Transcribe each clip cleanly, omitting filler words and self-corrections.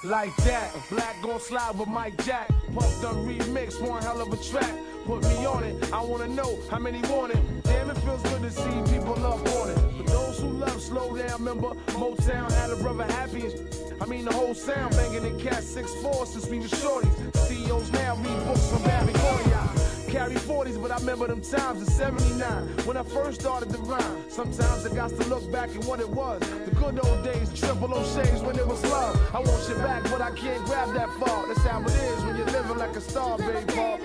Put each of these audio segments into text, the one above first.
like that. Black gon' slide with Mike Jack. Puff done remix, one hell of a track. Put me on it, I wanna know how many want it. Damn, it feels good to see people up on it. For those who love slow down, remember Motown had a brother happy. I mean the whole sound banging in Cat 6'4" since we was shorties. CEOs now read books from Barry Gordy. Carry 40s, but I remember them times in 79 when I first started to rhyme. Sometimes I got to look back at what it was. The good old days, triple O shades when it was love. I want you back, but I can't grab that far. That's how it is when you're living like a star, baby.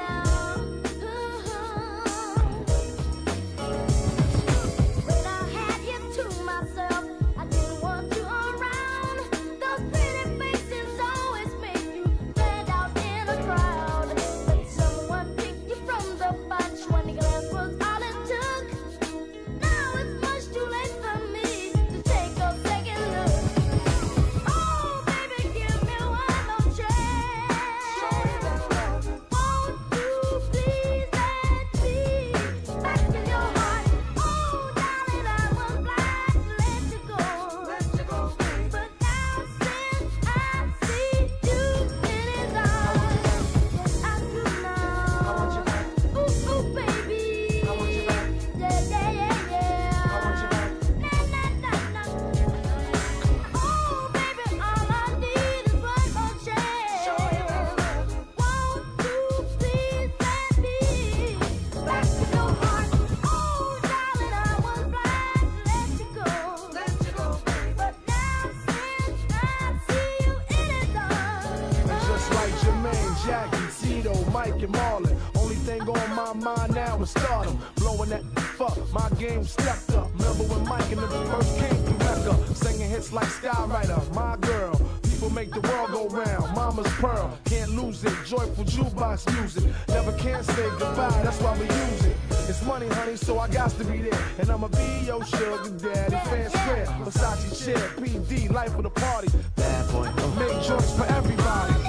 Mike and Marlon. Only thing on my mind now is stardom. Blowing that fuck, my game stepped up. Remember when Mike and the first came to Mecca, singing hits like Skywriter, My Girl. People make the world go round. Mama's Pearl, can't lose it. Joyful jukebox music, never can say goodbye. That's why we use it. It's money, honey, so I got to be there. And I'ma be your sugar daddy. Fan square, Versace chair, PD, life of the party. Bad boy, make joints for everybody.